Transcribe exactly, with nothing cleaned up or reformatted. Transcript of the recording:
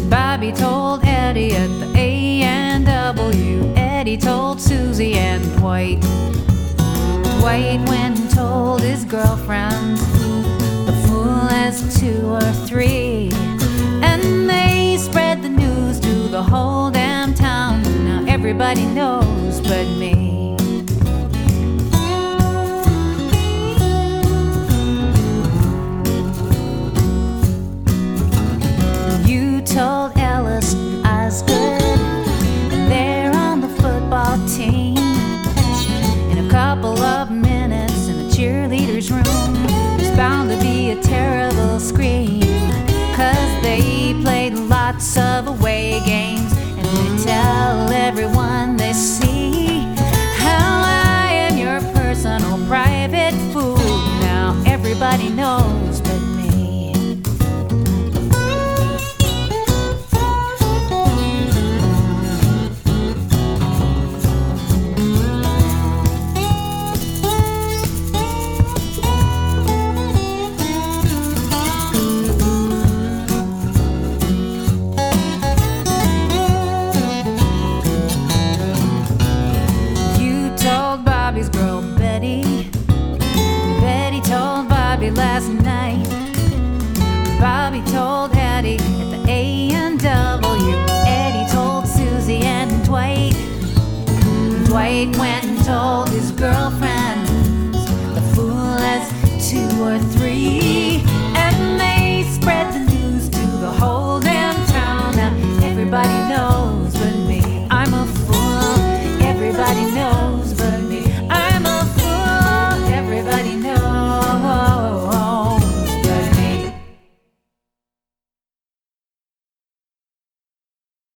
Bobby told Eddie at the A and W. Eddie told Susie and Dwight. Dwight went and told his girlfriends, the fool has two or three. And they spread the news to the whole damn town. Now everybody knows but me. You told Ellis I was good, and they're on the football team. In a couple of minutes in the cheerleaders' room, there's bound to be a terrible scream, 'cause they played lots of away games, and they tell everyone they see how I am your personal private fool. Now everybody knows but me. Bobby's girl Betty. Betty told Bobby last night. Bobby told Eddie at the A and W. Eddie told Susie and Dwight. Dwight went and told his girlfriends, the fool has two or three.